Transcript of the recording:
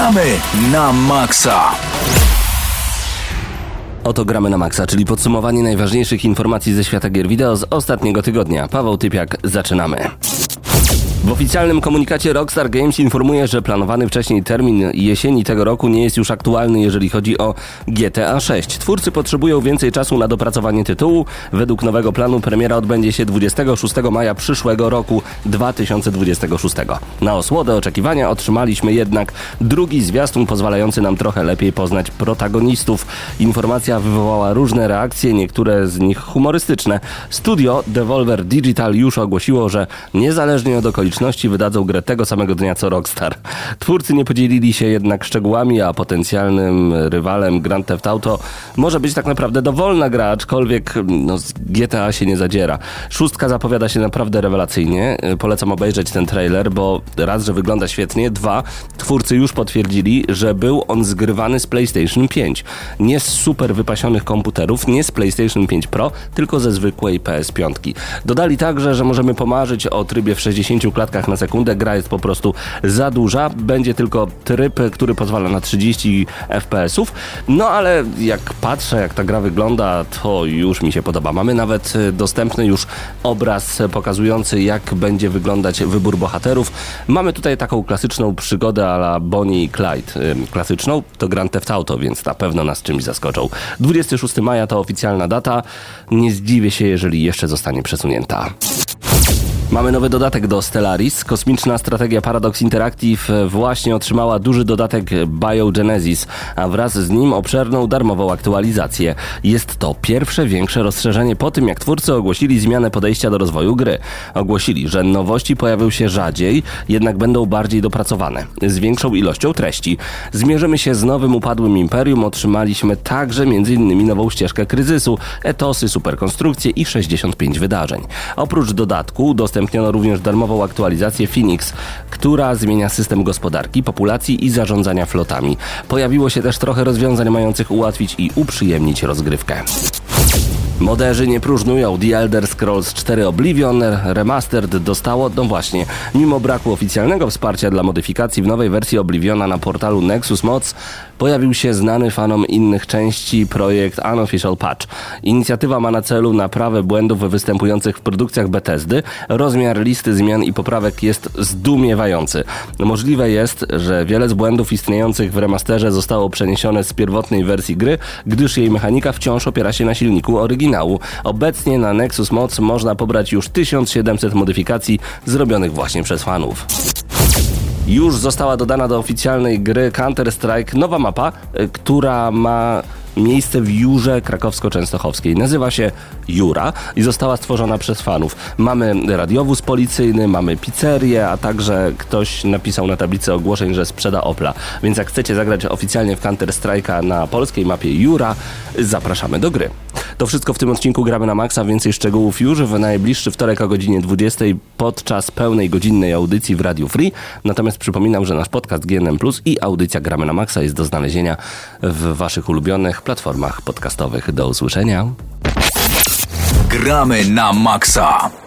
Gramy na maksa! Oto Gramy na maksa, czyli podsumowanie najważniejszych informacji ze świata gier wideo z ostatniego tygodnia. Paweł Typiak, zaczynamy. W oficjalnym komunikacie Rockstar Games informuje, że planowany wcześniej termin jesieni tego roku nie jest już aktualny, jeżeli chodzi o GTA 6. Twórcy potrzebują więcej czasu na dopracowanie tytułu. Według nowego planu premiera odbędzie się 26 maja przyszłego roku 2026. Na osłodę oczekiwania otrzymaliśmy jednak drugi zwiastun pozwalający nam trochę lepiej poznać protagonistów. Informacja wywołała różne reakcje, niektóre z nich humorystyczne. Studio Devolver Digital już ogłosiło, że niezależnie od okoliczności wydadzą grę tego samego dnia co Rockstar. Twórcy nie podzielili się jednak szczegółami, a potencjalnym rywalem Grand Theft Auto może być tak naprawdę dowolna gra, aczkolwiek z GTA się nie zadziera. 6 zapowiada się naprawdę rewelacyjnie. Polecam obejrzeć ten trailer, bo raz, że wygląda świetnie, 2, twórcy już potwierdzili, że był on zgrywany z PlayStation 5. Nie z super wypasionych komputerów, nie z PlayStation 5 Pro, tylko ze zwykłej PS5. Dodali także, że możemy pomarzyć o trybie w 60 klatkach na sekundę. Gra jest po prostu za duża. Będzie tylko tryb, który pozwala na 30 FPS-ów. No ale jak patrzę, jak ta gra wygląda, to już mi się podoba. Mamy nawet dostępny już obraz pokazujący, jak będzie wyglądać wybór bohaterów. Mamy tutaj taką klasyczną przygodę a la Bonnie i Clyde. Klasyczną to Grand Theft Auto, więc na pewno nas czymś zaskoczą. 26 maja to oficjalna data. Nie zdziwię się, jeżeli jeszcze zostanie przesunięta. Mamy nowy dodatek do Stellaris. Kosmiczna strategia Paradox Interactive właśnie otrzymała duży dodatek Biogenesis, a wraz z nim obszerną darmową aktualizację. Jest to pierwsze większe rozszerzenie po tym, jak twórcy ogłosili zmianę podejścia do rozwoju gry. Ogłosili, że nowości pojawią się rzadziej, jednak będą bardziej dopracowane, z większą ilością treści. Zmierzymy się z nowym upadłym imperium. Otrzymaliśmy także m.in. nową ścieżkę kryzysu, etosy, superkonstrukcje i 65 wydarzeń. Oprócz dodatku udostępniono również darmową aktualizację Phoenix, która zmienia system gospodarki, populacji i zarządzania flotami. Pojawiło się też trochę rozwiązań mających ułatwić i uprzyjemnić rozgrywkę. Moderzy nie próżnują. The Elder Scrolls 4 Oblivion Remastered dostało, mimo braku oficjalnego wsparcia dla modyfikacji w nowej wersji Obliviona na portalu Nexus Mods pojawił się znany fanom innych części projekt Unofficial Patch. Inicjatywa ma na celu naprawę błędów występujących w produkcjach Bethesdy. Rozmiar listy zmian i poprawek jest zdumiewający. Możliwe jest, że wiele z błędów istniejących w remasterze zostało przeniesione z pierwotnej wersji gry, gdyż jej mechanika wciąż opiera się na silniku oryginału. Obecnie na Nexus Mods można pobrać już 1700 modyfikacji zrobionych właśnie przez fanów. Już została dodana do oficjalnej gry Counter-Strike nowa mapa, która ma miejsce w Jurze krakowsko-częstochowskiej. Nazywa się Jura i została stworzona przez fanów. Mamy radiowóz policyjny, mamy pizzerię, a także ktoś napisał na tablicy ogłoszeń, że sprzeda Opla. Więc jak chcecie zagrać oficjalnie w Counter-Strike'a na polskiej mapie Jura, zapraszamy do gry. To wszystko w tym odcinku Gramy na maksa. Więcej szczegółów już w najbliższy wtorek o godzinie 20 podczas pełnej godzinnej audycji w Radiu Free. Natomiast przypominam, że nasz podcast GNM Plus i audycja Gramy na maksa jest do znalezienia w waszych ulubionych platformach podcastowych. Do usłyszenia. Gramy na maksa.